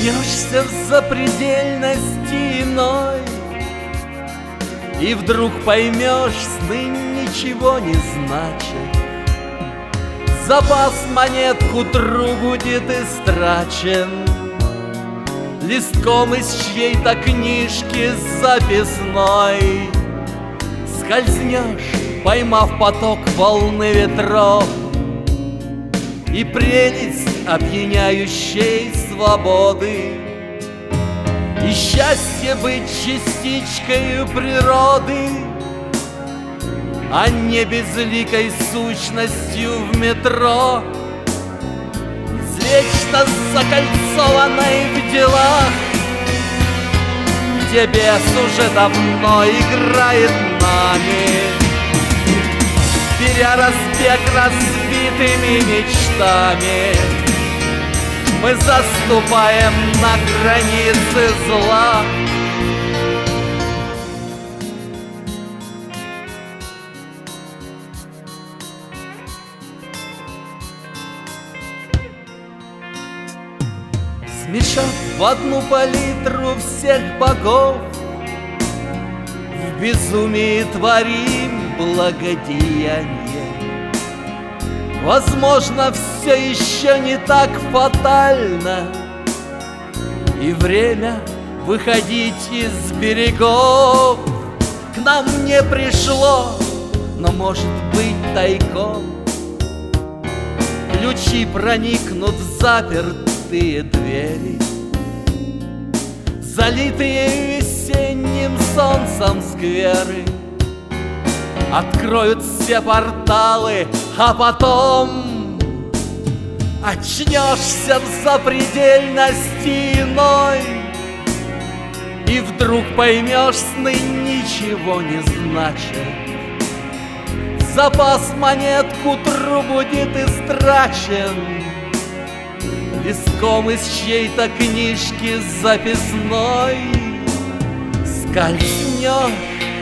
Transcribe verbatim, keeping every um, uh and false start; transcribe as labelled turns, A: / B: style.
A: Скользнешься в запредельности иной, и вдруг поймешь, сны ничего не значат. Запас монет к утру будет истрачен. Листком из чьей-то книжки записной скользнешь, поймав поток волны ветров и прелесть опьяняющей свободы, и счастье быть частичкой природы, а не безликой сущностью в метро, вечно закольцованной в делах, где бес уже давно играет нами, беря разбег разбитыми мечтами. Мы заступаем на границы зла. Смешав в одну палитру всех богов, в безумии творим благодеяние. Возможно, все еще не так фатально, и время выходить из берегов к нам не пришло, но, может быть, тайком ключи проникнут в запертые двери, залитые весенним солнцем скверы. Откроют все порталы, а потом очнешься в запредельности иной, и вдруг поймешь, сны ничего не значат. Запас монет к утру будет истрачен. Листком из чьей-то книжки записной скользнешь,